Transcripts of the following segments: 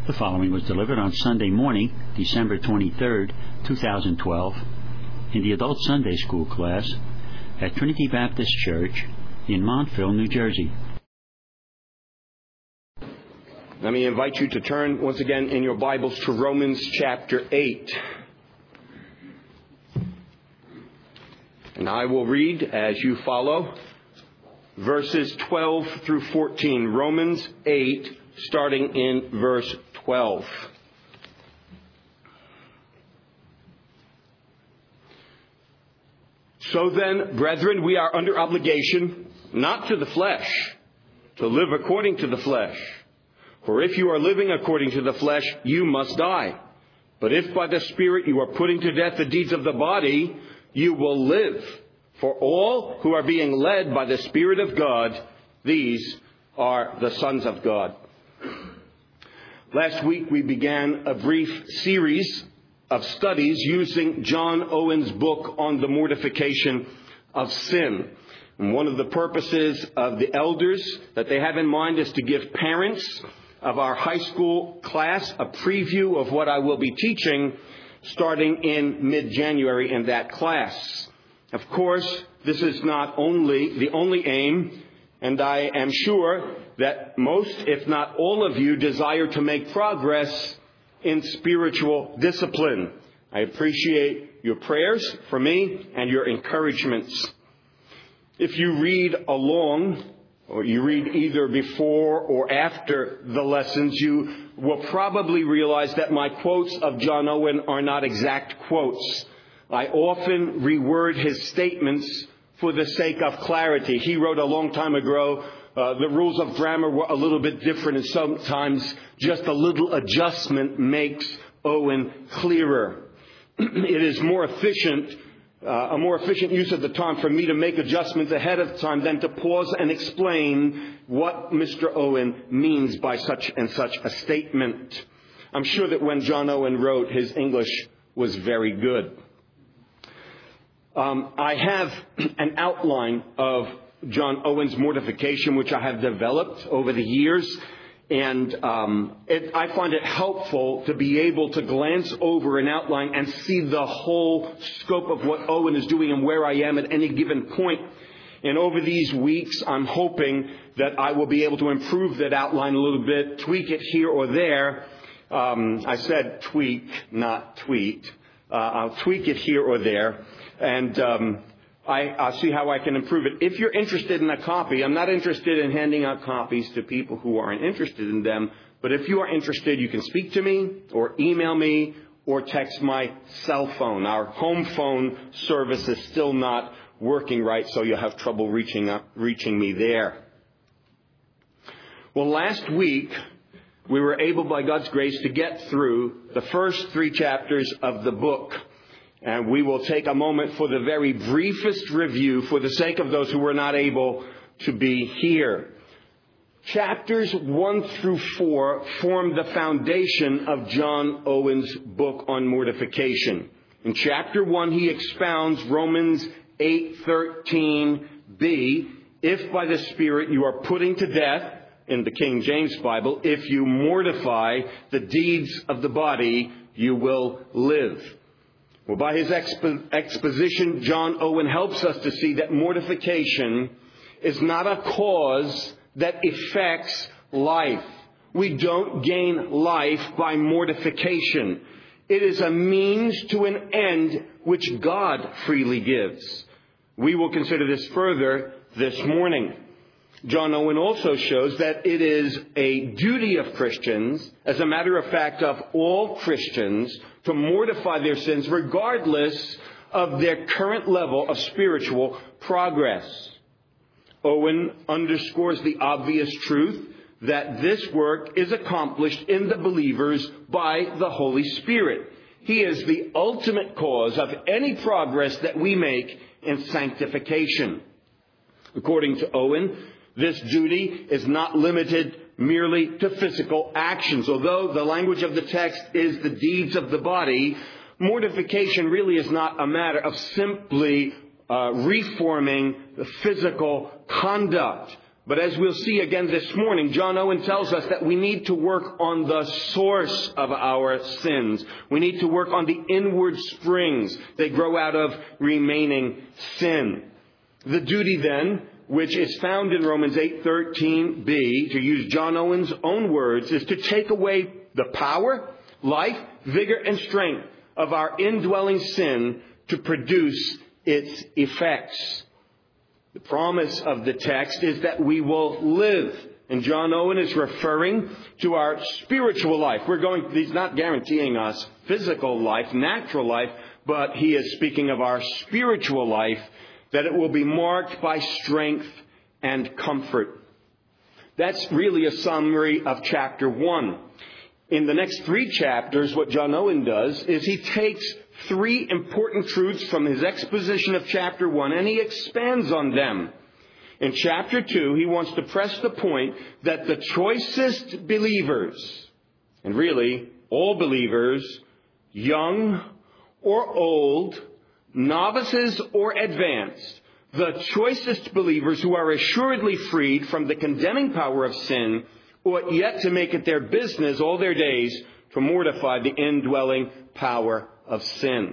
The following was delivered on Sunday morning, December 23rd, 2012, in the Adult Sunday School class at Trinity Baptist Church in Montville, New Jersey. Let me invite you to turn once again in your Bibles to Romans chapter 8. And I will read as you follow verses 12 through 14. Romans 8, starting in verse 12. So then, brethren, we are under obligation, not to the flesh, to live according to the flesh. For if you are living according to the flesh, you must die. But if by the Spirit you are putting to death the deeds of the body, you will live. For all who are being led by the Spirit of God, these are the sons of God. Last week we began a brief series of studies using John Owen's book on the mortification of sin. And one of the purposes of the elders that they have in mind is to give parents of our high school class a preview of what I will be teaching starting in mid-January in that class. Of course, this is not only the only aim, and I am sure that most, if not all of you, desire to make progress in spiritual discipline. I appreciate your prayers for me and your encouragements. If you read along, or you read either before or after the lessons, you will probably realize that my quotes of John Owen are not exact quotes. I often reword his statements for the sake of clarity. He wrote a long time ago, the rules of grammar were a little bit different, and sometimes just a little adjustment makes Owen clearer. It is more efficient, a more efficient use of the time for me to make adjustments ahead of time than to pause and explain what Mr. Owen means by such and such a statement. I'm sure that when John Owen wrote, his English was very good. I have an outline of John Owen's mortification, which I have developed over the years. And I find it helpful to be able to glance over an outline and see the whole scope of what Owen is doing and where I am at any given point. And over these weeks, I'm hoping that I will be able to improve that outline a little bit, tweak it here or there. I said tweak, not tweet. I'll tweak it here or there. And I'll see how I can improve it. If you're interested in a copy, I'm not interested in handing out copies to people who aren't interested in them. But if you are interested, you can speak to me or email me or text my cell phone. Our home phone service is still not working right, so you'll have trouble reaching me there. Well, last week, we were able, by God's grace, to get through the first 3 chapters of the book. And we will take a moment for the very briefest review for the sake of those who were not able to be here. Chapters 1 through 4 form the foundation of John Owen's book on mortification. In chapter 1, he expounds Romans 8:13b, if by the Spirit you are putting to death, in the King James Bible, if you mortify the deeds of the body, you will live. Well, by his exposition, John Owen helps us to see that mortification is not a cause that affects life. We don't gain life by mortification. It is a means to an end which God freely gives. We will consider this further this morning. John Owen also shows that it is a duty of Christians, as a matter of fact of all Christians, to mortify their sins regardless of their current level of spiritual progress. Owen underscores the obvious truth that this work is accomplished in the believers by the Holy Spirit. He is the ultimate cause of any progress that we make in sanctification. According to Owen, this duty is not limited merely to physical actions. Although the language of the text is the deeds of the body, mortification really is not a matter of simply reforming the physical conduct. But as we'll see again this morning, John Owen tells us that we need to work on the source of our sins. We need to work on the inward springs that grow out of remaining sin. The duty then, which is found in Romans 8:13b, to use John Owen's own words, is to take away the power, life, vigor, and strength of our indwelling sin to produce its effects. The promise of the text is that we will live. And John Owen is referring to our spiritual life. He's not guaranteeing us physical life, natural life, but he is speaking of our spiritual life, that it will be marked by strength and comfort. That's really a summary of chapter 1. In the next 3 chapters, what John Owen does is he takes 3 important truths from his exposition of chapter 1 and he expands on them. In chapter 2, he wants to press the point that the choicest believers, and really all believers, young or old, novices or advanced, the choicest believers who are assuredly freed from the condemning power of sin ought yet to make it their business all their days to mortify the indwelling power of sin.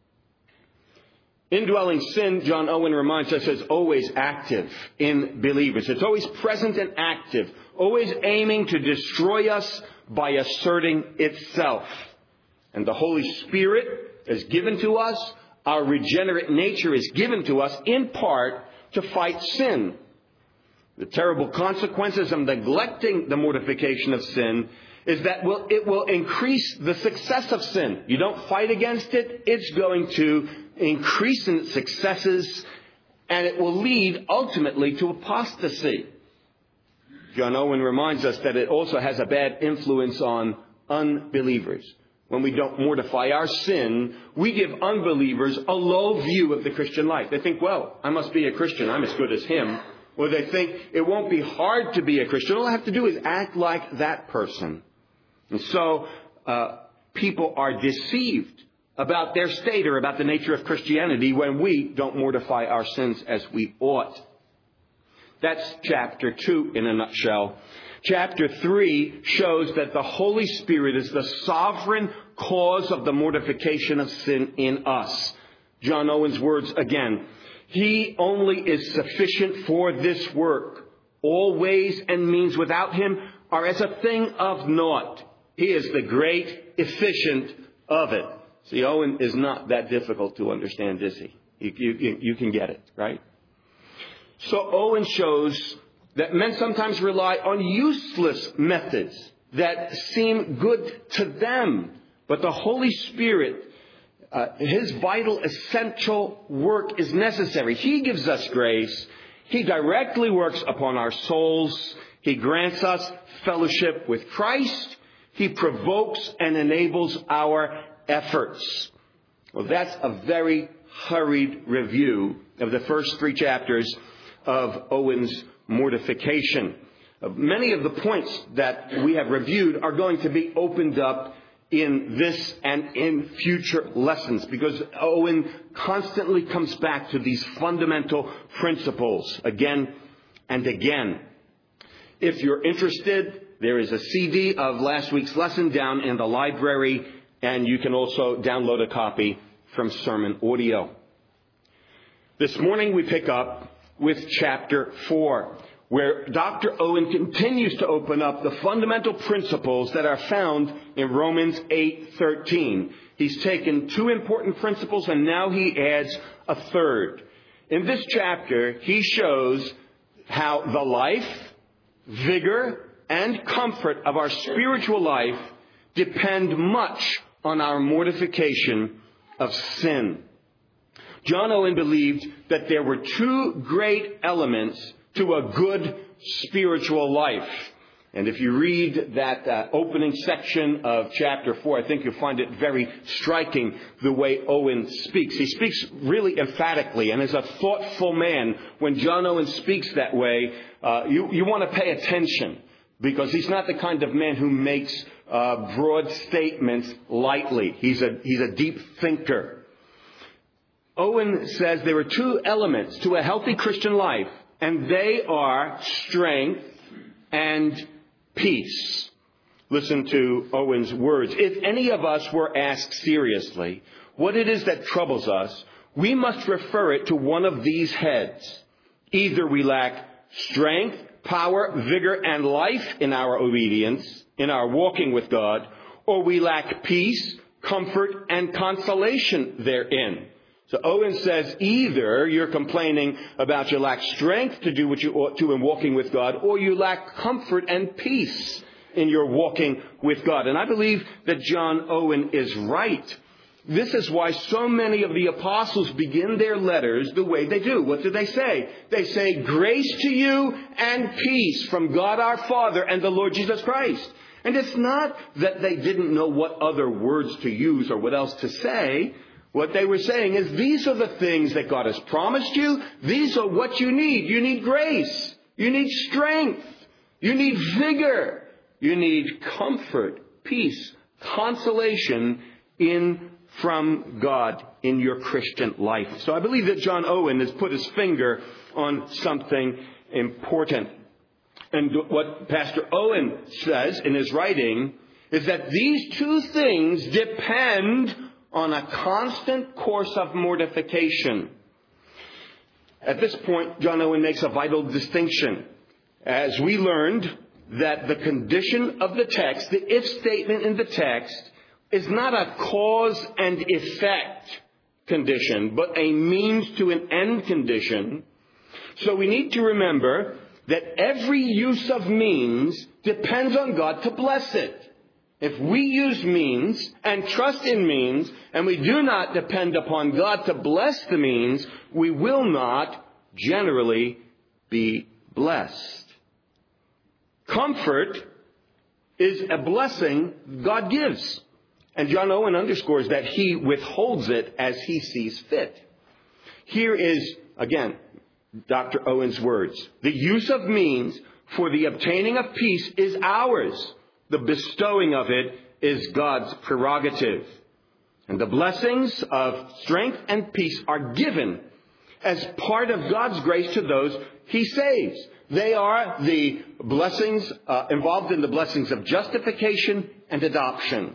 Indwelling sin, John Owen reminds us, is always active in believers. It's always present and active, always aiming to destroy us by asserting itself. And the Holy Spirit is given to us. Our regenerate nature is given to us in part to fight sin. The terrible consequences of neglecting the mortification of sin is that it will increase the success of sin. You don't fight against it, it's going to increase in its successes, and it will lead ultimately to apostasy. John Owen reminds us that it also has a bad influence on unbelievers. When we don't mortify our sin, we give unbelievers a low view of the Christian life. They think, well, I must be a Christian, I'm as good as him. Or they think it won't be hard to be a Christian. All I have to do is act like that person. And so people are deceived about their state or about the nature of Christianity when we don't mortify our sins as we ought. That's chapter 2 in a nutshell. Chapter 3 shows that the Holy Spirit is the sovereign cause of the mortification of sin in us. John Owen's words again. He only is sufficient for this work. All ways and means without him are as a thing of naught. He is the great efficient of it. See, Owen is not that difficult to understand, is he? You can get it, right? So Owen shows that men sometimes rely on useless methods that seem good to them. But the Holy Spirit, his vital, essential work is necessary. He gives us grace. He directly works upon our souls. He grants us fellowship with Christ. He provokes and enables our efforts. Well, that's a very hurried review of the first 3 chapters of Owen's mortification. Many of the points that we have reviewed are going to be opened up in this and in future lessons, because Owen constantly comes back to these fundamental principles again and again. If you're interested, there is a CD of last week's lesson down in the library, and you can also download a copy from Sermon Audio. This morning we pick up with chapter 4, where Dr. Owen continues to open up the fundamental principles that are found in Romans 8:13. He's taken 2 important principles and now he adds a third. In this chapter, he shows how the life, vigor, and comfort of our spiritual life depend much on our mortification of sin. John Owen believed that there were 2 great elements to a good spiritual life. And if you read that opening section of chapter 4, I think you'll find it very striking the way Owen speaks. He speaks really emphatically, and as a thoughtful man, when John Owen speaks that way, you want to pay attention, because he's not the kind of man who makes broad statements lightly. He's a deep thinker. Owen says there are 2 elements to a healthy Christian life, and they are strength and peace. Listen to Owen's words. If any of us were asked seriously what it is that troubles us, we must refer it to one of these heads. Either we lack strength, power, vigor, and life in our obedience, in our walking with God, or we lack peace, comfort, and consolation therein. So Owen says either you're complaining about you lack strength to do what you ought to in walking with God, or you lack comfort and peace in your walking with God. And I believe that John Owen is right. This is why so many of the apostles begin their letters the way they do. What do they say? They say, grace to you and peace from God our Father and the Lord Jesus Christ. And it's not that they didn't know what other words to use or what else to say. What they were saying is, these are the things that God has promised you. These are what you need. You need grace. You need strength. You need vigor. You need comfort, peace, consolation from God in your Christian life. So I believe that John Owen has put his finger on something important. And what Pastor Owen says in his writing is that these two things depend on a constant course of mortification. At this point, John Owen makes a vital distinction. As we learned that the condition of the text, the if statement in the text, is not a cause and effect condition, but a means to an end condition. So we need to remember that every use of means depends on God to bless it. If we use means and trust in means, and we do not depend upon God to bless the means, we will not generally be blessed. Comfort is a blessing God gives. And John Owen underscores that he withholds it as he sees fit. Here is, again, Dr. Owen's words. The use of means for the obtaining of peace is ours. The bestowing of it is God's prerogative. And the blessings of strength and peace are given as part of God's grace to those he saves. They are the blessings involved in the blessings of justification and adoption.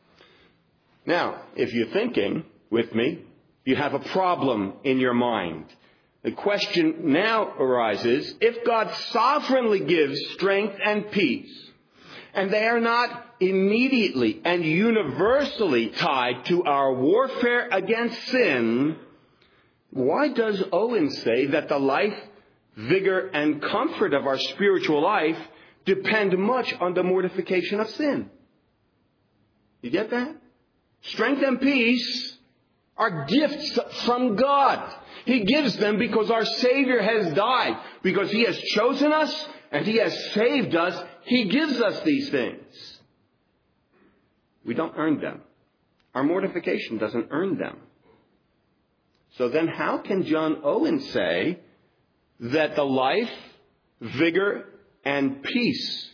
Now, if you're thinking with me, you have a problem in your mind. The question now arises, if God sovereignly gives strength and peace, and they are not immediately and universally tied to our warfare against sin, why does Owen say that the life, vigor, and comfort of our spiritual life depend much on the mortification of sin? You get that? Strength and peace are gifts from God. He gives them because our Savior has died. Because He has chosen us and He has saved us. He gives us these things. We don't earn them. Our mortification doesn't earn them. So then how can John Owen say that the life, vigor, and peace,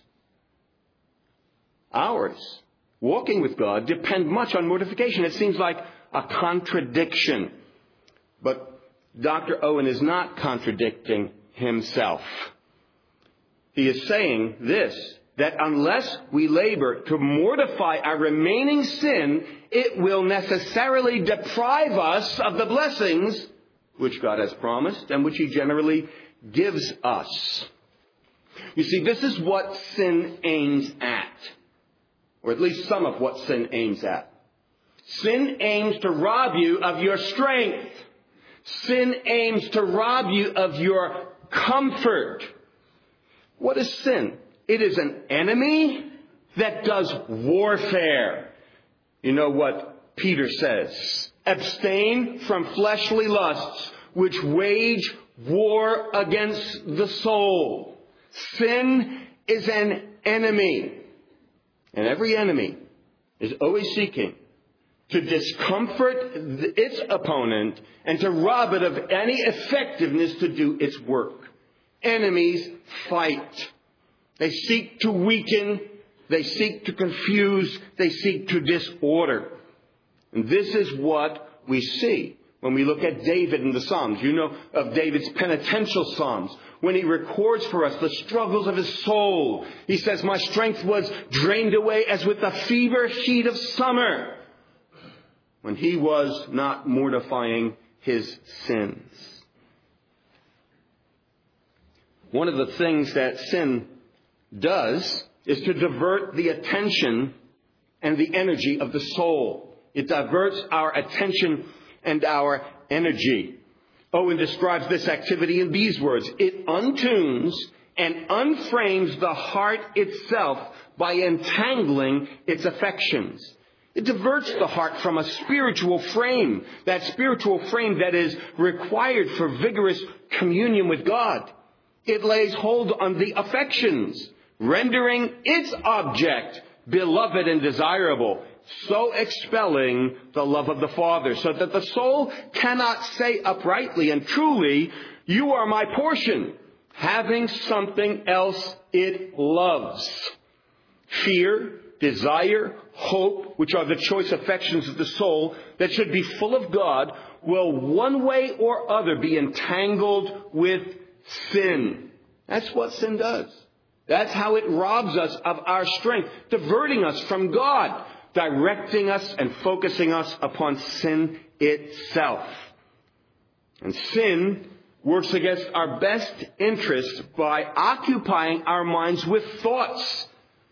ours, walking with God, depend much on mortification? It seems like a contradiction. But Dr. Owen is not contradicting himself. He is saying this, that unless we labor to mortify our remaining sin, it will necessarily deprive us of the blessings which God has promised and which He generally gives us. You see, this is what sin aims at. Or at least some of what sin aims at. Sin aims to rob you of your strength. Sin aims to rob you of your comfort. What is sin? It is an enemy that does warfare. You know what Peter says? Abstain from fleshly lusts which wage war against the soul. Sin is an enemy. And every enemy is always seeking to discomfort its opponent and to rob it of any effectiveness to do its work. Enemies fight. They seek to weaken. They seek to confuse. They seek to disorder. And this is what we see when we look at David in the Psalms. You know of David's penitential Psalms, when he records for us the struggles of his soul. He says, my strength was drained away as with the fever heat of summer, when he was not mortifying his sins. One of the things that sin does is to divert the attention and the energy of the soul. It diverts our attention and our energy. Owen describes this activity in these words: it untunes and unframes the heart itself by entangling its affections. It diverts the heart from a spiritual frame, that spiritual frame that is required for vigorous communion with God. It lays hold on the affections, rendering its object beloved and desirable, so expelling the love of the Father, so that the soul cannot say uprightly and truly, you are my portion, having something else it loves. Fear, desire, hope, which are the choice affections of the soul that should be full of God, will one way or other be entangled with sin. That's what sin does. That's how it robs us of our strength, diverting us from God, directing us and focusing us upon sin itself. And sin works against our best interest by occupying our minds with thoughts.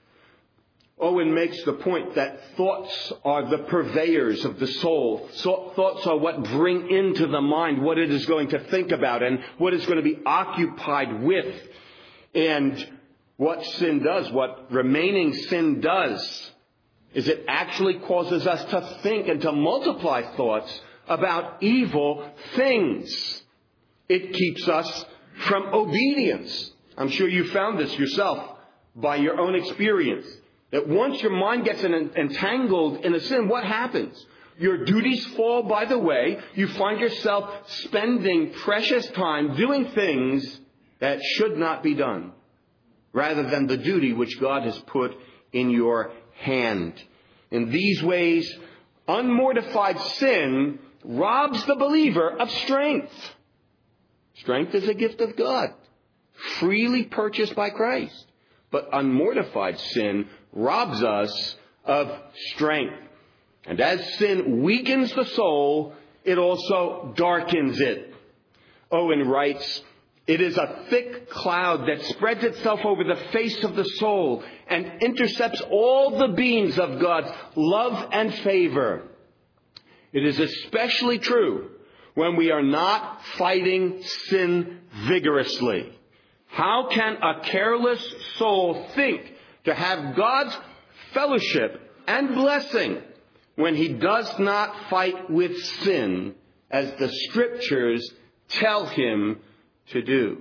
Owen makes the point that thoughts are the purveyors of the soul. Thoughts are what bring into the mind what it is going to think about and what it's going to be occupied with. And what sin does, what remaining sin does, is it actually causes us to think and to multiply thoughts about evil things. It keeps us from obedience. I'm sure you found this yourself by your own experience. That once your mind gets entangled in a sin, what happens? Your duties fall by the way. You find yourself spending precious time doing things that should not be done, rather than the duty which God has put in your hand. In these ways, unmortified sin robs the believer of strength. Strength is a gift of God, freely purchased by Christ. But unmortified sin robs us of strength. And as sin weakens the soul, it also darkens it. Owen writes, it is a thick cloud that spreads itself over the face of the soul and intercepts all the beams of God's love and favor. It is especially true when we are not fighting sin vigorously. How can a careless soul think to have God's fellowship and blessing when he does not fight with sin as the Scriptures tell him to do?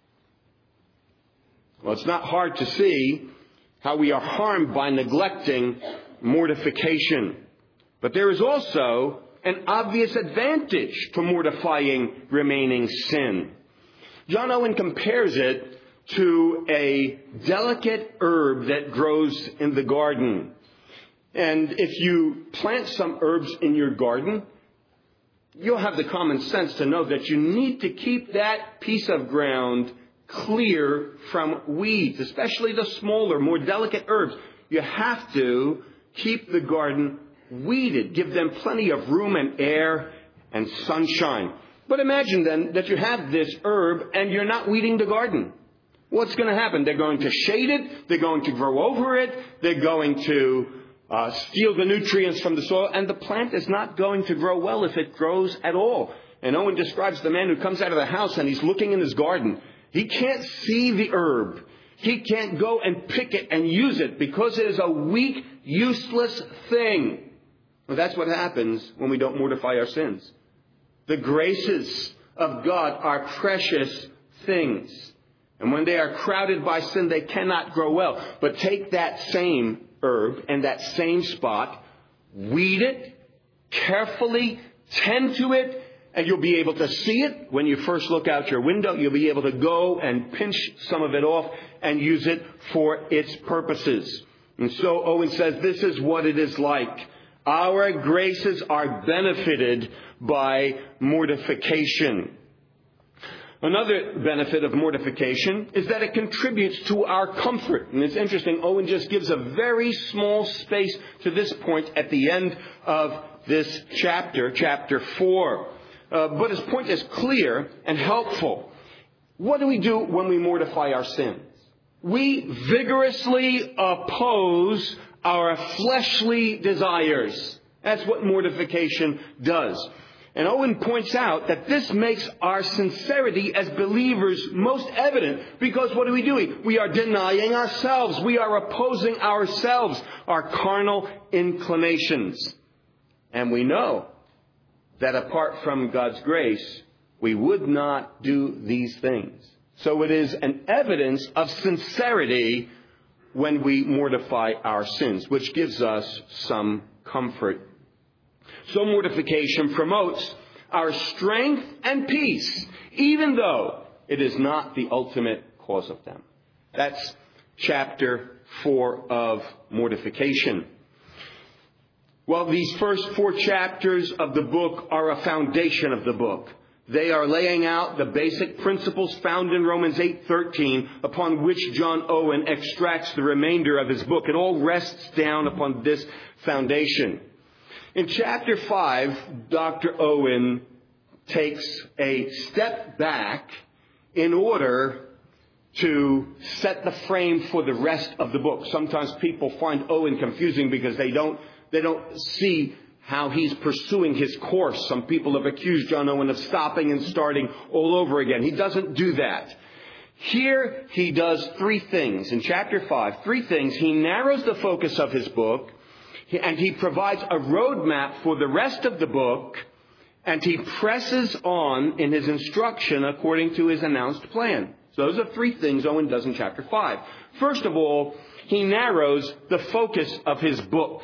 Well, it's not hard to see how we are harmed by neglecting mortification. But there is also an obvious advantage to mortifying remaining sin. John Owen compares it to a delicate herb that grows in the garden. And if you plant some herbs in your garden, you'll have the common sense to know that you need to keep that piece of ground clear from weeds, especially the smaller, more delicate herbs. You have to keep the garden weeded, give them plenty of room and air and sunshine. But imagine then that you have this herb and you're not weeding the garden. What's going to happen? They're going to shade it, they're going to grow over it, they're going to steal the nutrients from the soil, and the plant is not going to grow well if it grows at all. And Owen describes the man who comes out of the house and he's looking in his garden. He can't see the herb. He can't go and pick it and use it because it is a weak, useless thing. Well, that's what happens when we don't mortify our sins. The graces of God are precious things. And when they are crowded by sin, they cannot grow well. But take that same herb and that same spot, weed it, carefully tend to it, and you'll be able to see it. When you first look out your window, you'll be able to go and pinch some of it off and use it for its purposes. And so Owen says this is what it is like. Our graces are benefited by mortification. Another benefit of mortification is that it contributes to our comfort. And it's interesting, Owen just gives a very small space to this point at the end of this chapter, chapter 4. But his point is clear and helpful. What do we do when we mortify our sins? We vigorously oppose our fleshly desires. That's what mortification does. And Owen points out that this makes our sincerity as believers most evident, because what are we doing? We are denying ourselves. We are opposing ourselves, our carnal inclinations. And we know that apart from God's grace, we would not do these things. So it is an evidence of sincerity when we mortify our sins, which gives us some comfort. So mortification promotes our strength and peace, even though it is not the ultimate cause of them. That's chapter 4 of mortification. Well, these first 4 chapters of the book are a foundation of the book. They are laying out the basic principles found in Romans 8:13, upon which John Owen extracts the remainder of his book. It all rests down upon this foundation. In chapter 5, Dr. Owen takes a step back in order to set the frame for the rest of the book. Sometimes people find Owen confusing because they don't see how he's pursuing his course. Some people have accused John Owen of stopping and starting all over again. He doesn't do that. Here he does 3 things. In chapter 5, 3 things. He narrows the focus of his book, and he provides a roadmap for the rest of the book, and he presses on in his instruction according to his announced plan. So those are 3 things Owen does in chapter 5. First of all, he narrows the focus of his book.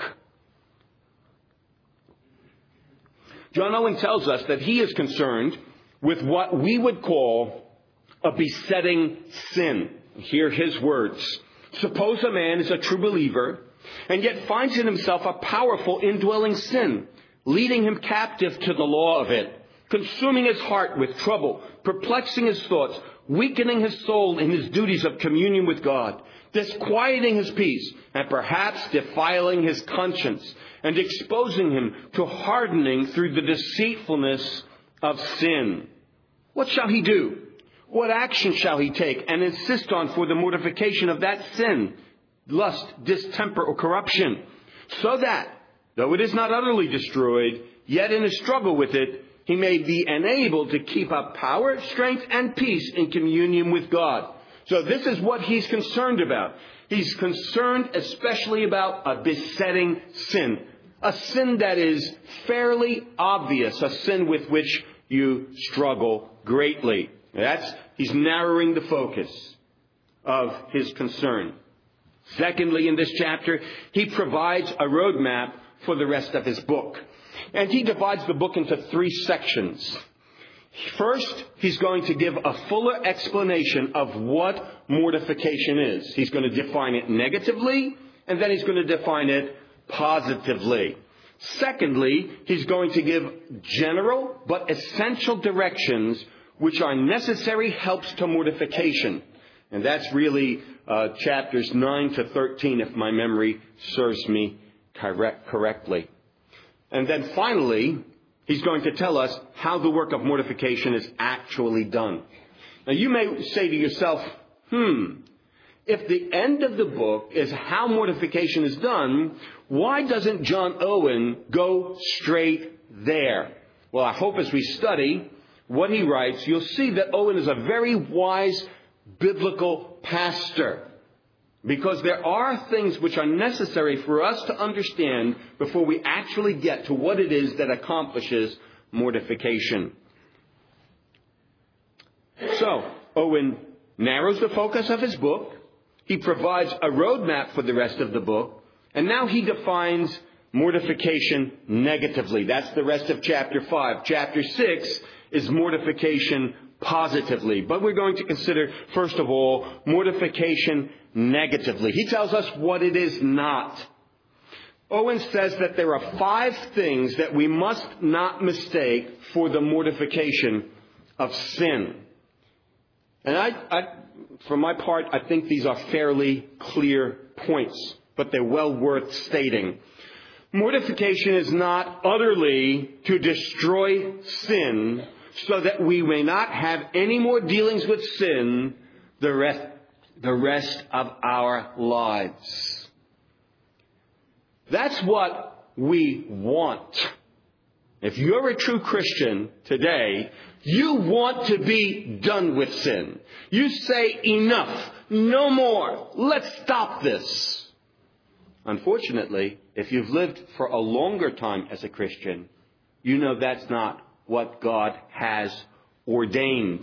John Owen tells us that he is concerned with what we would call a besetting sin. Hear his words. Suppose a man is a true believer and yet finds in himself a powerful indwelling sin, leading him captive to the law of it, consuming his heart with trouble, perplexing his thoughts, weakening his soul in his duties of communion with God, disquieting his peace, and perhaps defiling his conscience, and exposing him to hardening through the deceitfulness of sin. What shall he do? What action shall he take and insist on for the mortification of that sin, lust, distemper, or corruption, so that, though it is not utterly destroyed, yet in a struggle with it, he may be enabled to keep up power, strength, and peace in communion with God? So this is what he's concerned about. He's concerned especially about a besetting sin. A sin that is fairly obvious. A sin with which you struggle greatly. He's narrowing the focus of his concern. Secondly, in this chapter, he provides a roadmap for the rest of his book. And he divides the book into 3 sections. First, he's going to give a fuller explanation of what mortification is. He's going to define it negatively, and then he's going to define it positively. Secondly, he's going to give general but essential directions which are necessary helps to mortification. And that's really chapters 9 to 13, if my memory serves me correctly. And then finally, he's going to tell us how the work of mortification is actually done. Now you may say to yourself, if the end of the book is how mortification is done, why doesn't John Owen go straight there? Well, I hope as we study what he writes, you'll see that Owen is a very wise biblical pastor. Because there are things which are necessary for us to understand before we actually get to what it is that accomplishes mortification. So, Owen narrows the focus of his book. He provides a roadmap for the rest of the book. And now he defines mortification negatively. That's the rest of chapter 5. Chapter 6 is mortification positively. But we're going to consider, first of all, mortification negatively. He tells us what it is not. Owen says that there are 5 things that we must not mistake for the mortification of sin. And for my part, I think these are fairly clear points, but they're well worth stating. Mortification is not utterly to destroy sin so that we may not have any more dealings with sin the rest of our lives. That's what we want. If you're a true Christian today, you want to be done with sin. You say, enough, no more, let's stop this. Unfortunately, if you've lived for a longer time as a Christian, you know that's not what God has ordained.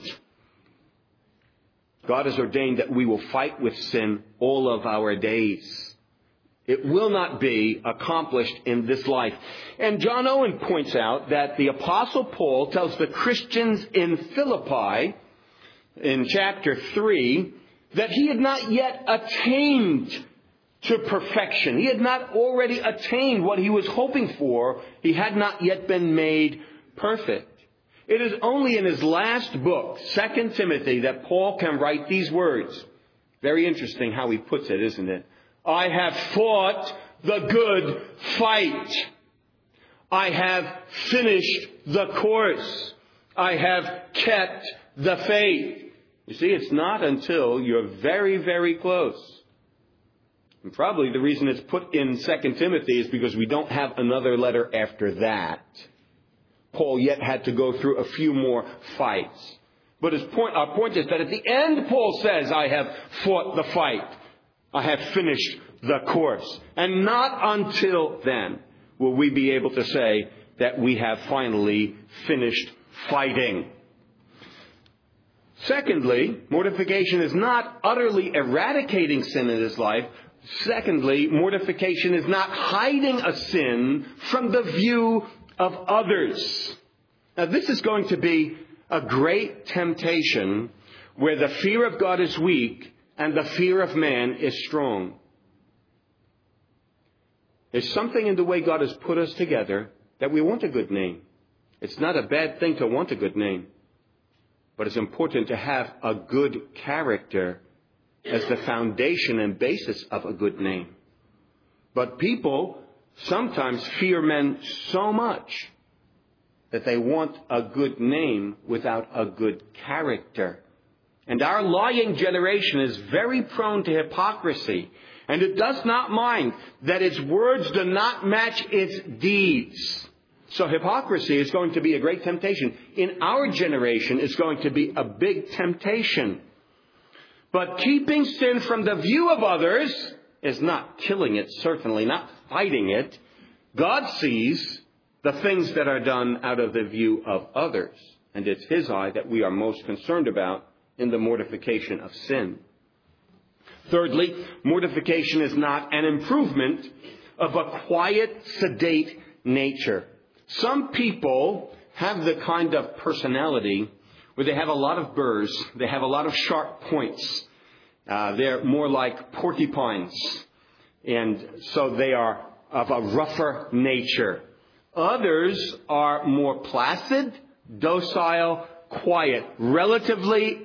God has ordained that we will fight with sin all of our days. It will not be accomplished in this life. And John Owen points out that the Apostle Paul tells the Christians in Philippi, in chapter 3, that he had not yet attained to perfection. He had not already attained what he was hoping for. He had not yet been made perfect. It is only in his last book, 2 Timothy, that Paul can write these words. Very interesting how he puts it, isn't it? I have fought the good fight. I have finished the course. I have kept the faith. You see, it's not until you're very, very close. And probably the reason it's put in 2 Timothy is because we don't have another letter after that. Paul yet had to go through a few more fights. But our point is that at the end, Paul says, I have fought the fight. I have finished the course. And not until then will we be able to say that we have finally finished fighting. Secondly, mortification is not utterly eradicating sin in his life. Secondly, mortification is not hiding a sin from the view of others. Now, this is going to be a great temptation where the fear of God is weak and the fear of man is strong. There's something in the way God has put us together that we want a good name. It's not a bad thing to want a good name, but it's important to have a good character as the foundation and basis of a good name. But people sometimes fear men so much that they want a good name without a good character. And our lying generation is very prone to hypocrisy. And it does not mind that its words do not match its deeds. So hypocrisy is going to be a great temptation. In our generation, it's going to be a big temptation. But keeping sin from the view of others is not killing it, certainly not fighting it. God sees the things that are done out of the view of others. And it's His eye that we are most concerned about in the mortification of sin. Thirdly, mortification is not an improvement of a quiet, sedate nature. Some people have the kind of personality where they have a lot of burrs, they have a lot of sharp points. They're more like porcupines. And so they are of a rougher nature. Others are more placid, docile, quiet, relatively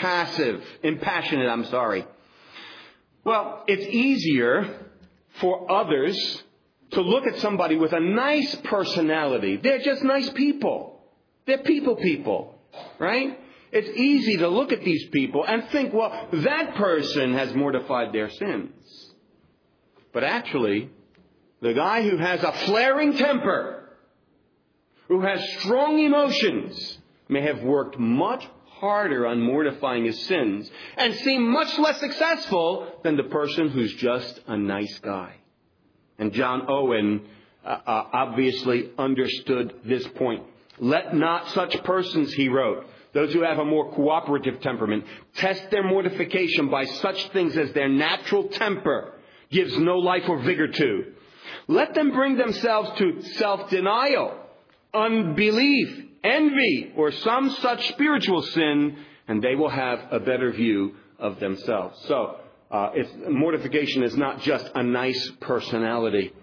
impassionate. Well, it's easier for others to look at somebody with a nice personality. They're just nice people. They're people, right? It's easy to look at these people and think, well, that person has mortified their sins. But actually, the guy who has a flaring temper, who has strong emotions, may have worked much harder on mortifying his sins and seem much less successful than the person who's just a nice guy. And John Owen obviously understood this point. Let not such persons, he wrote, those who have a more cooperative temperament, test their mortification by such things as their natural temper gives no life or vigor to. Let them bring themselves to self-denial, unbelief, envy, or some such spiritual sin, and they will have a better view of themselves. So, mortification is not just a nice personality.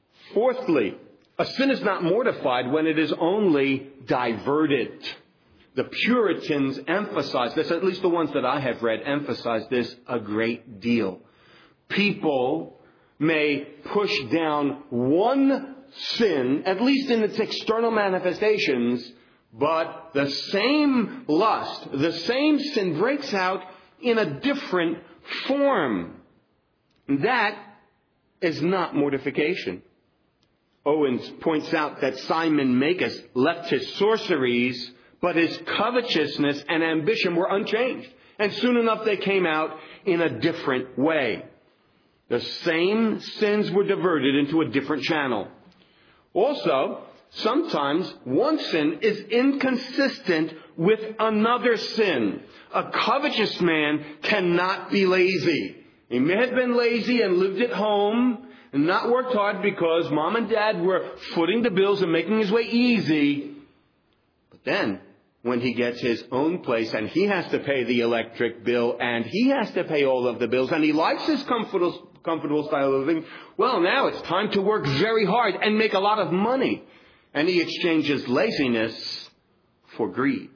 Fourthly, a sin is not mortified when it is only diverted. The Puritans emphasize this, at least the ones that I have read emphasize this a great deal. People may push down one sin, at least in its external manifestations, but the same lust, the same sin breaks out in a different form. That is not mortification. Owens points out that Simon Magus left his sorceries, but his covetousness and ambition were unchanged. And soon enough they came out in a different way. The same sins were diverted into a different channel. Also, sometimes one sin is inconsistent with another sin. A covetous man cannot be lazy. He may have been lazy and lived at home and not worked hard because mom and dad were footing the bills and making his way easy. But then, when he gets his own place and he has to pay the electric bill and he has to pay all of the bills and he likes his comfortable style of living, well, now it's time to work very hard and make a lot of money. And he exchanges laziness for greed.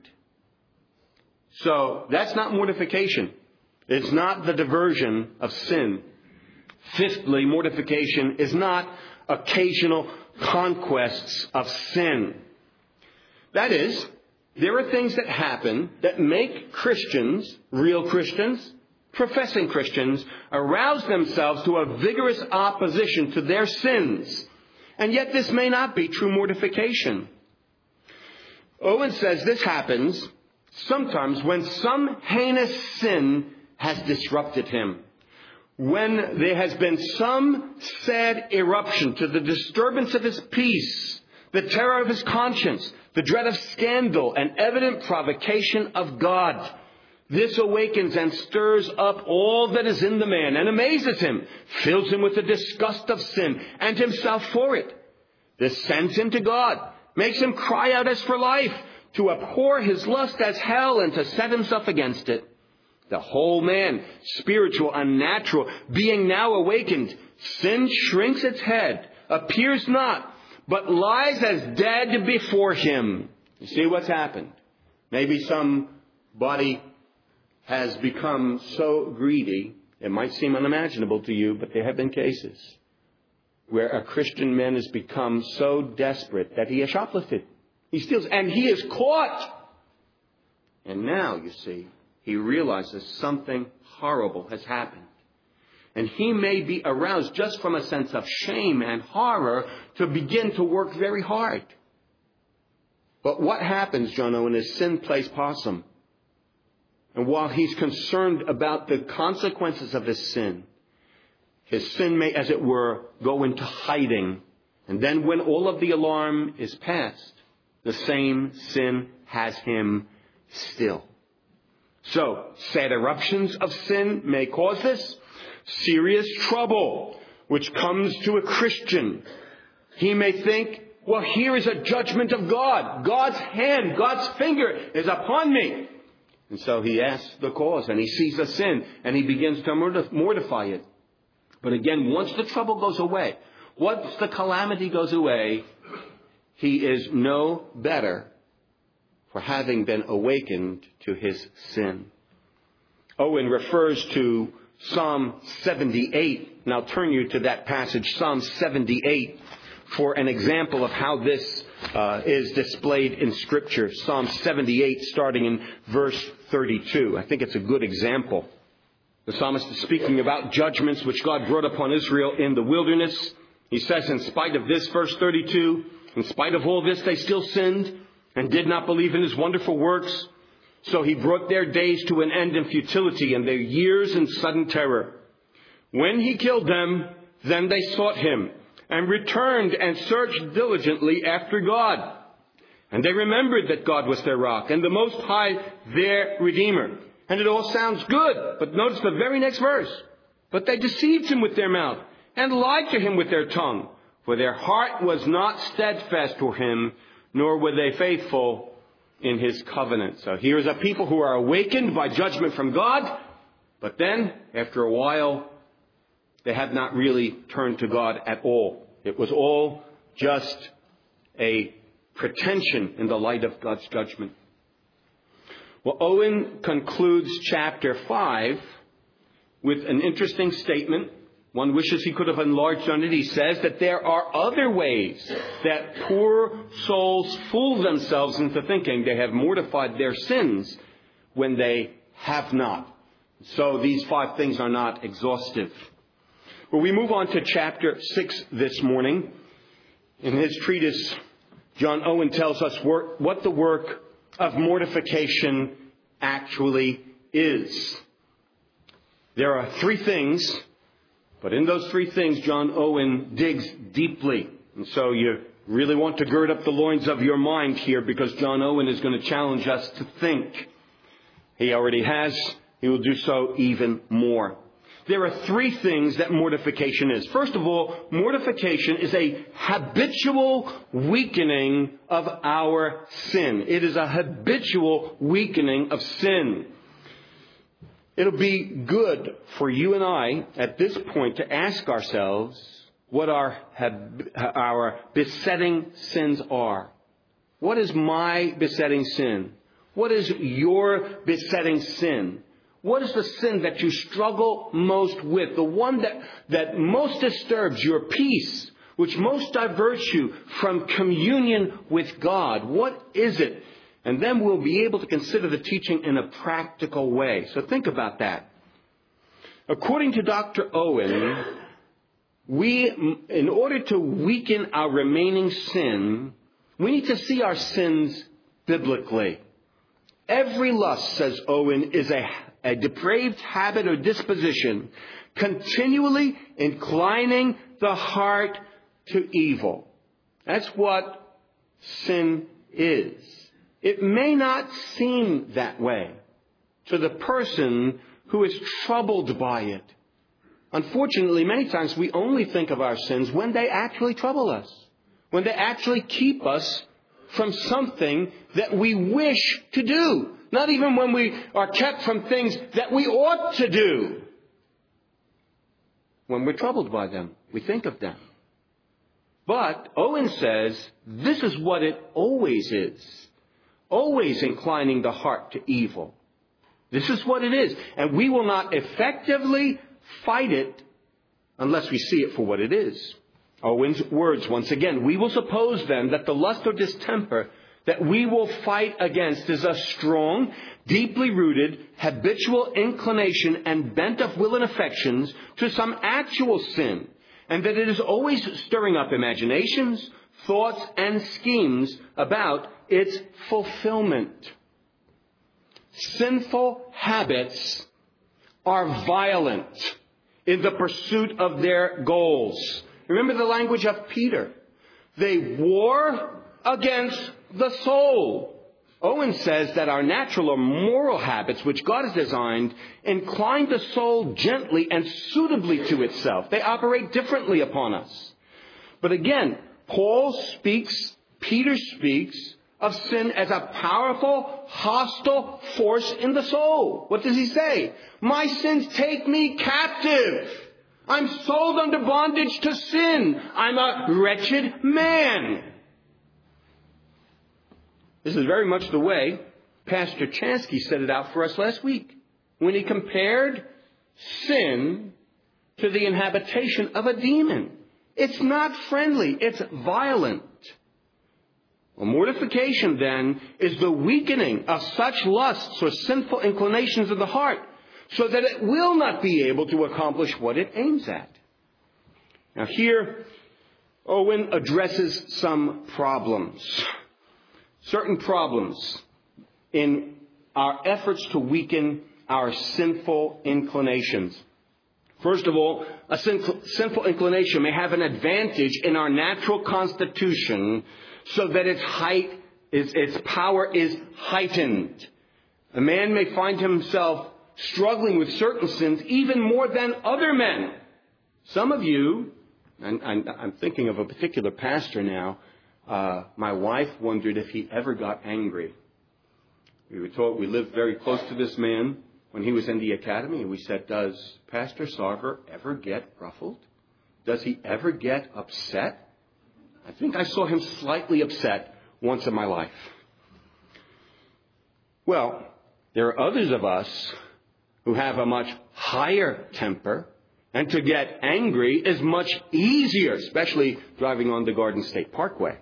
So that's not mortification. It's not the diversion of sin. Fifthly, mortification is not occasional conquests of sin. That is, there are things that happen that make Christians, real Christians, professing Christians, arouse themselves to a vigorous opposition to their sins. And yet this may not be true mortification. Owen says this happens sometimes when some heinous sin has disrupted him. When there has been some sad eruption to the disturbance of his peace, the terror of his conscience, the dread of scandal, and evident provocation of God. This awakens and stirs up all that is in the man and amazes him, fills him with the disgust of sin and himself for it. This sends him to God, makes him cry out as for life, to abhor his lust as hell and to set himself against it. The whole man, spiritual and natural, being now awakened, sin shrinks its head, appears not, but lies as dead before him. You see what's happened? Maybe somebody has become so greedy, it might seem unimaginable to you, but there have been cases where a Christian man has become so desperate that he has shoplifted. He steals, and he is caught. And now, you see, he realizes something horrible has happened. And he may be aroused just from a sense of shame and horror to begin to work very hard. But what happens, John Owen, is sin plays possum. And while he's concerned about the consequences of his sin may, as it were, go into hiding. And then when all of the alarm is past, the same sin has him still. So, sad eruptions of sin may cause this. Serious trouble which comes to a Christian. He may think, well, here is a judgment of God. God's hand, God's finger is upon me. And so he asks the cause and he sees a sin and he begins to mortify it. But again, once the trouble goes away, once the calamity goes away, he is no better for having been awakened to his sin. Owen refers to Psalm 78. And I'll turn you to that passage, Psalm 78, for an example of how this is displayed in Scripture. Psalm 78, starting in verse 32. I think it's a good example. The psalmist is speaking about judgments which God brought upon Israel in the wilderness. He says, in spite of this, verse 32, in spite of all this, they still sinned and did not believe in his wonderful works. So he brought their days to an end in futility and their years in sudden terror. When he killed them, then they sought him and returned and searched diligently after God. And they remembered that God was their rock and the Most High their Redeemer. And it all sounds good, but notice the very next verse. But they deceived him with their mouth and lied to him with their tongue. For their heart was not steadfast for him, nor were they faithful in his covenant. So here's a people who are awakened by judgment from God, but then, after a while, they have not really turned to God at all. It was all just a pretension in the light of God's judgment. Well, Owen concludes chapter 5 with an interesting statement. One wishes he could have enlarged on it. He says that there are other ways that poor souls fool themselves into thinking they have mortified their sins when they have not. So these 5 things are not exhaustive. But we move on to chapter 6 this morning. In his treatise, John Owen tells us what the work of mortification actually is. There are 3 things, but in those 3 things, John Owen digs deeply. And so you really want to gird up the loins of your mind here, because John Owen is going to challenge us to think. He already has. He will do so even more. There are 3 things that mortification is. First of all, mortification is a habitual weakening of our sin. It is a habitual weakening of sin. It'll be good for you and I at this point to ask ourselves what our besetting sins are. What is my besetting sin? What is your besetting sin? What is the sin that you struggle most with? The one that most disturbs your peace, which most diverts you from communion with God. What is it? And then we'll be able to consider the teaching in a practical way. So think about that. According to Dr. Owen, in order to weaken our remaining sin, we need to see our sins biblically. Every lust, says Owen, is a depraved habit or disposition, continually inclining the heart to evil. That's what sin is. It may not seem that way to the person who is troubled by it. Unfortunately, many times we only think of our sins when they actually trouble us, when they actually keep us from something that we wish to do. Not even when we are kept from things that we ought to do. When we're troubled by them, we think of them. But Owen says this is what it always is. Always inclining the heart to evil. This is what it is. And we will not effectively fight it unless we see it for what it is. Owen's words once again. We will suppose then that the lust or distemper that we will fight against is a strong, deeply rooted, habitual inclination and bent of will and affections to some actual sin, and that it is always stirring up imaginations, thoughts, and schemes about its fulfillment. Sinful habits are violent in the pursuit of their goals. Remember the language of Peter. They war against the soul. Owen says that our natural or moral habits, which God has designed, incline the soul gently and suitably to itself. They operate differently upon us. But again, Peter speaks of sin as a powerful, hostile force in the soul. What does he say? My sins take me captive. I'm sold under bondage to sin. I'm a wretched man. This is very much the way Pastor Chansky set it out for us last week, when he compared sin to the inhabitation of a demon. It's not friendly. It's violent. Well, mortification, then, is the weakening of such lusts or sinful inclinations of the heart so that it will not be able to accomplish what it aims at. Now here, Owen addresses some problems. Certain problems in our efforts to weaken our sinful inclinations. First of all, a sinful inclination may have an advantage in our natural constitution so that its power is heightened. A man may find himself struggling with certain sins even more than other men. Some of you, and I'm thinking of a particular pastor now, my wife wondered if he ever got angry. We were told we lived very close to this man when he was in the academy, and we said, does Pastor Sarver ever get ruffled? Does he ever get upset? I think I saw him slightly upset once in my life. Well, There are others of us who have a much higher temper, and to get angry is much easier, especially driving on the Garden State Parkway.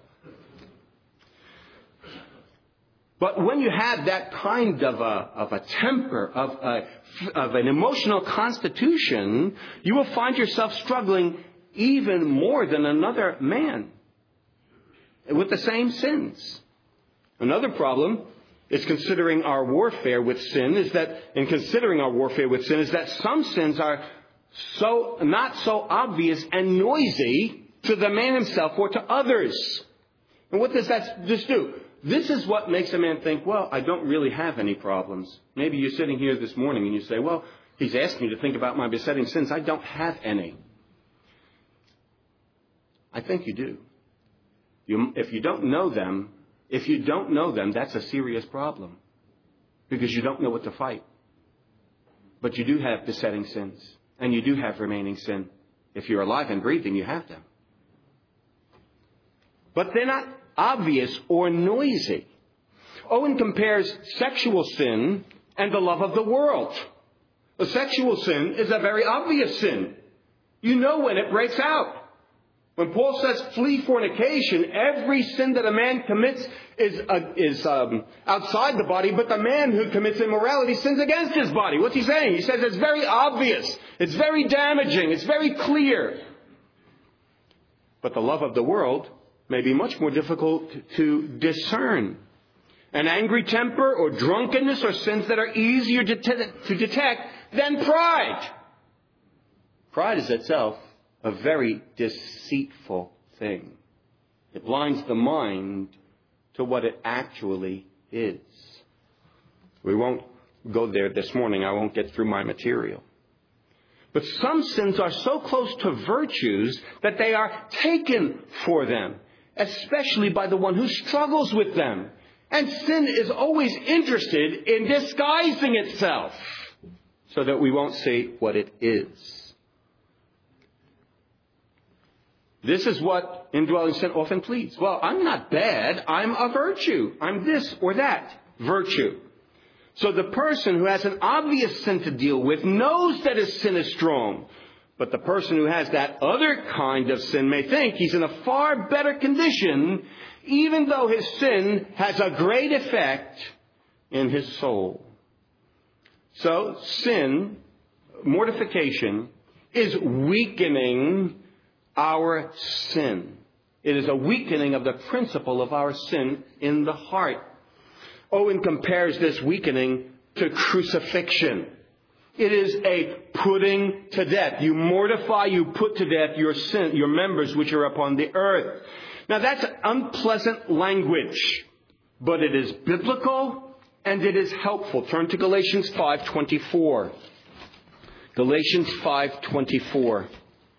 But when you have that kind of a temper, of an emotional constitution, you will find yourself struggling even more than another man with the same sins. Another problem is considering our warfare with sin is that some sins are not so obvious and noisy to the man himself or to others. And what does that just do? This is what makes a man think, well, I don't really have any problems. Maybe you're sitting here this morning and you say, well, he's asked me to think about my besetting sins. I don't have any. I think you do. If you don't know them, that's a serious problem. Because you don't know what to fight. But you do have besetting sins. And you do have remaining sin. If you're alive and breathing, you have them. But they're not obvious or noisy. Owen compares sexual sin and the love of the world. A sexual sin is a very obvious sin. You know when it breaks out. When Paul says flee fornication, every sin that a man commits is outside the body, but the man who commits immorality sins against his body. What's he saying? He says it's very obvious. It's very damaging. It's very clear. But the love of the world may be much more difficult to discern. An angry temper or drunkenness are sins that are easier to detect than pride. Pride is itself a very deceitful thing. It blinds the mind to what it actually is. We won't go there this morning. I won't get through my material. But some sins are so close to virtues that they are taken for them, especially by the one who struggles with them. And sin is always interested in disguising itself so that we won't see what it is. This is what indwelling sin often pleads. Well, I'm not bad. I'm a virtue. I'm this or that virtue. So the person who has an obvious sin to deal with knows that his sin is strong. But the person who has that other kind of sin may think he's in a far better condition, even though his sin has a great effect in his soul. So sin, mortification, is weakening our sin. It is a weakening of the principle of our sin in the heart. Owen compares this weakening to crucifixion. It is a putting to death. You mortify, you put to death your sin, your members which are upon the earth. Now that's unpleasant language, but it is biblical and it is helpful. Turn to Galatians 5:24. Galatians 5:24.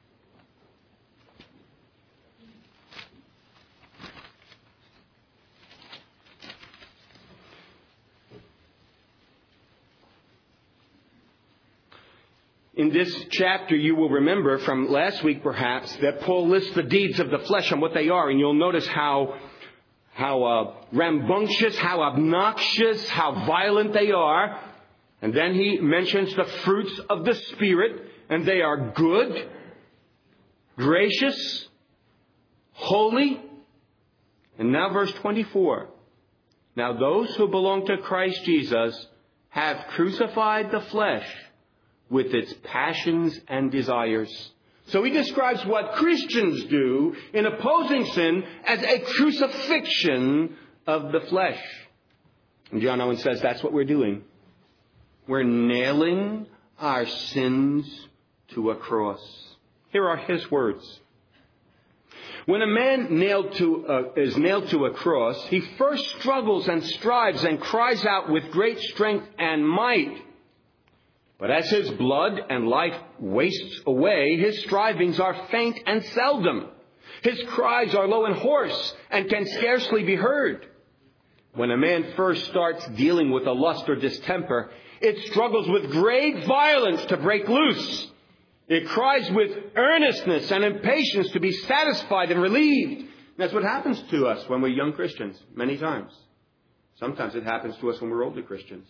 In this chapter, you will remember from last week, perhaps, that Paul lists the deeds of the flesh and what they are. And you'll notice how rambunctious, how obnoxious, how violent they are. And then he mentions the fruits of the Spirit. And they are good, gracious, holy. And now verse 24. Now those who belong to Christ Jesus have crucified the flesh with its passions and desires. So he describes what Christians do in opposing sin as a crucifixion of the flesh. And John Owen says that's what we're doing. We're nailing our sins to a cross. Here are his words. When a man is nailed to a cross, he first struggles and strives and cries out with great strength and might. But as his blood and life wastes away, his strivings are faint and seldom. His cries are low and hoarse and can scarcely be heard. When a man first starts dealing with a lust or distemper, it struggles with great violence to break loose. It cries with earnestness and impatience to be satisfied and relieved. And that's what happens to us when we're young Christians, many times. Sometimes it happens to us when we're older Christians.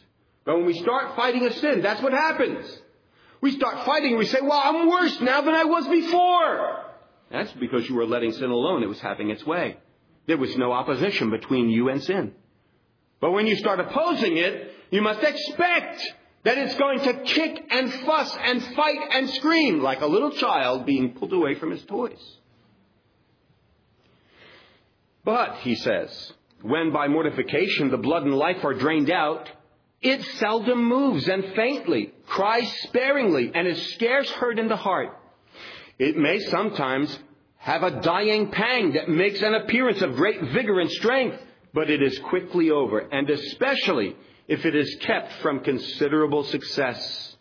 But when we start fighting a sin, that's what happens. We start fighting and we say, well, I'm worse now than I was before. That's because you were letting sin alone. It was having its way. There was no opposition between you and sin. But when you start opposing it, you must expect that it's going to kick and fuss and fight and scream like a little child being pulled away from his toys. But, he says, when by mortification the blood and life are drained out, it seldom moves and faintly, cries sparingly, and is scarce heard in the heart. It may sometimes have a dying pang that makes an appearance of great vigor and strength, but it is quickly over, and especially if it is kept from considerable success.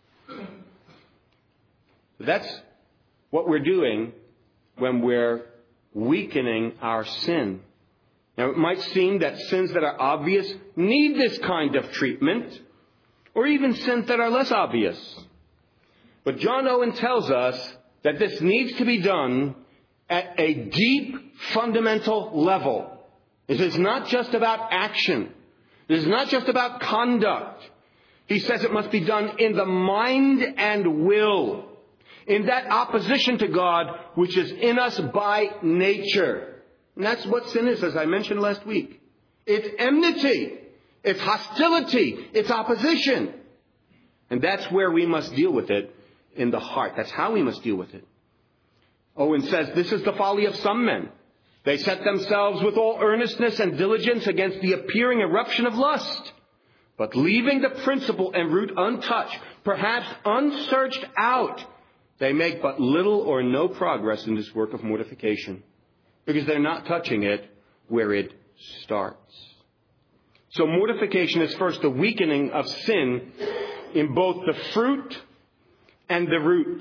That's what we're doing when we're weakening our sin. Now, it might seem that sins that are obvious need this kind of treatment, or even sins that are less obvious. But John Owen tells us that this needs to be done at a deep, fundamental level. It is not just about action. It is not just about conduct. He says it must be done in the mind and will, in that opposition to God which is in us by nature. And that's what sin is, as I mentioned last week. It's enmity. It's hostility. It's opposition. And that's where we must deal with it, in the heart. That's how we must deal with it. Owen says, this is the folly of some men. They set themselves with all earnestness and diligence against the appearing eruption of lust. But leaving the principle and root untouched, perhaps unsearched out, they make but little or no progress in this work of mortification. Because they're not touching it where it starts. So mortification is first the weakening of sin in both the fruit and the root.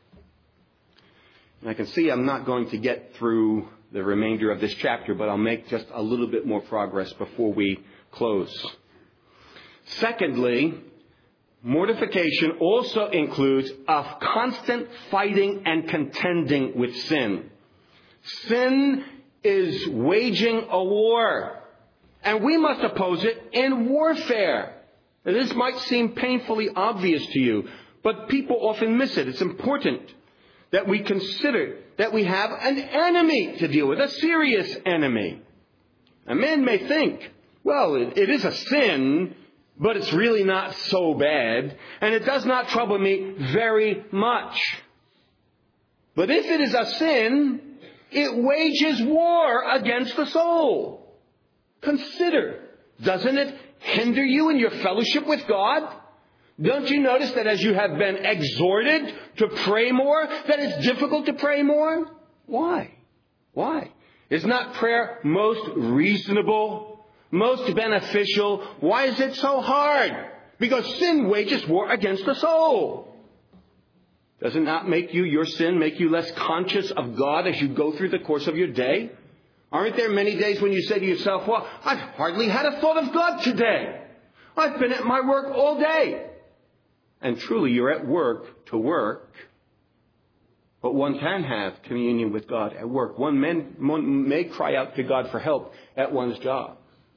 And I can see I'm not going to get through the remainder of this chapter, but I'll make just a little bit more progress before we close. Secondly, mortification also includes a constant fighting and contending with sin. Sin is waging a war, and we must oppose it in warfare. Now, this might seem painfully obvious to you, but people often miss it. It's important that we consider that we have an enemy to deal with, a serious enemy. A man may think, well, it is a sin, but it's really not so bad, and it does not trouble me very much. But if it is a sin, it wages war against the soul. Consider, doesn't it hinder you in your fellowship with God? Don't you notice that as you have been exhorted to pray more, that it's difficult to pray more? Why? Why? Is not prayer most reasonable, most beneficial? Why is it so hard? Because sin wages war against the soul. Does it not make you, your sin, make you less conscious of God as you go through the course of your day? Aren't there many days when you say to yourself, well, I've hardly had a thought of God today. I've been at my work all day. And truly, you're at work to work. But one can have communion with God at work. One may cry out to God for help at one's job.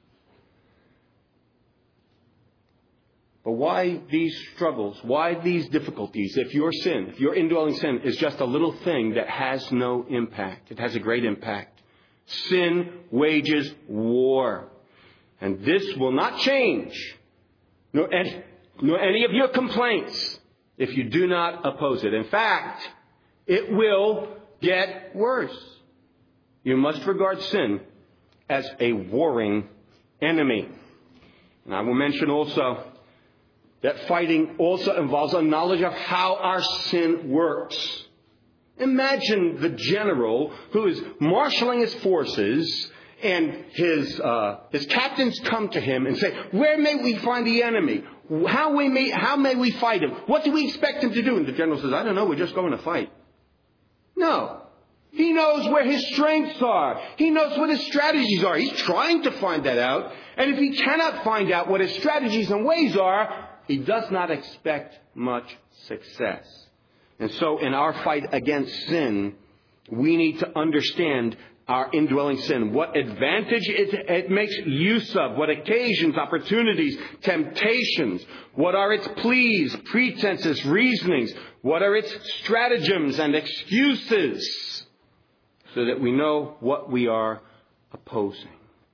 But why these struggles? Why these difficulties? If your sin, if your indwelling sin is just a little thing that has no impact, it has a great impact. Sin wages war. And this will not change, nor any of your complaints, if you do not oppose it. In fact, it will get worse. You must regard sin as a warring enemy. And I will mention also that fighting also involves a knowledge of how our sin works. Imagine the general who is marshaling his forces, and his captains come to him and say, where may we find the enemy? How may we fight him? What do we expect him to do? And the general says, I don't know, we're just going to fight. No. He knows where his strengths are. He knows what his strategies are. He's trying to find that out. And if he cannot find out what his strategies and ways are, he does not expect much success. And so in our fight against sin, we need to understand our indwelling sin, what advantage it makes use of, what occasions, opportunities, temptations, what are its pleas, pretenses, reasonings, what are its stratagems and excuses, so that we know what we are opposing.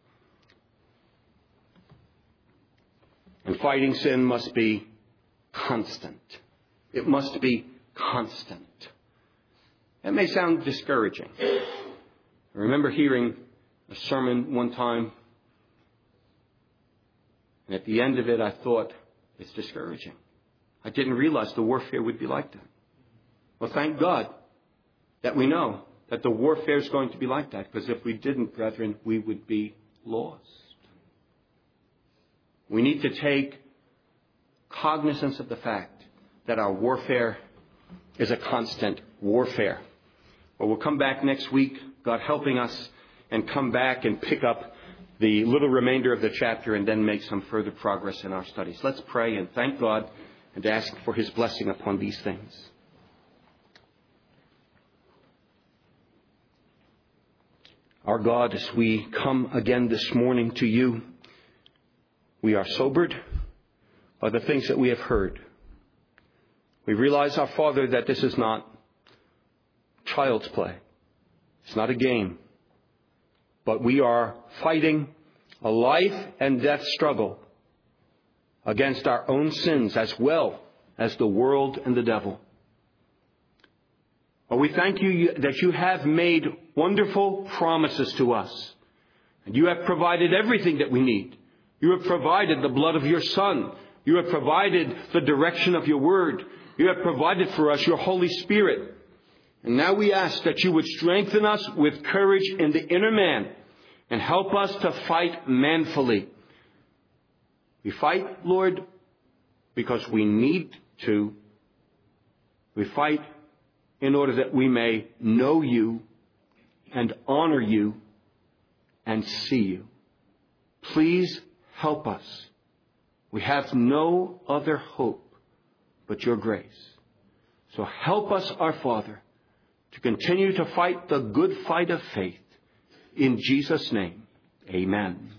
And fighting sin must be constant. It must be constant. That may sound discouraging. I remember hearing a sermon one time, and at the end of it I thought, it's discouraging. I didn't realize the warfare would be like that. Well, thank God that we know that the warfare is going to be like that, because if we didn't, brethren, we would be lost. We need to take cognizance of the fact that our warfare is a constant warfare. Well, we'll come back next week, God helping us, and come back and pick up the little remainder of the chapter and then make some further progress in our studies. Let's pray and thank God and ask for His blessing upon these things. Our God, as we come again this morning to You, we are sobered by the things that we have heard. We realize, our Father, that this is not child's play. It's not a game. But we are fighting a life and death struggle against our own sins as well as the world and the devil. Well, we thank You that You have made wonderful promises to us. And You have provided everything that we need. You have provided the blood of Your Son. You have provided the direction of Your Word. You have provided for us Your Holy Spirit. And now we ask that You would strengthen us with courage in the inner man and help us to fight manfully. We fight, Lord, because we need to. We fight in order that we may know You and honor You and see You. Please help us. We have no other hope but Your grace. So help us, our Father, to continue to fight the good fight of faith. In Jesus' name, amen.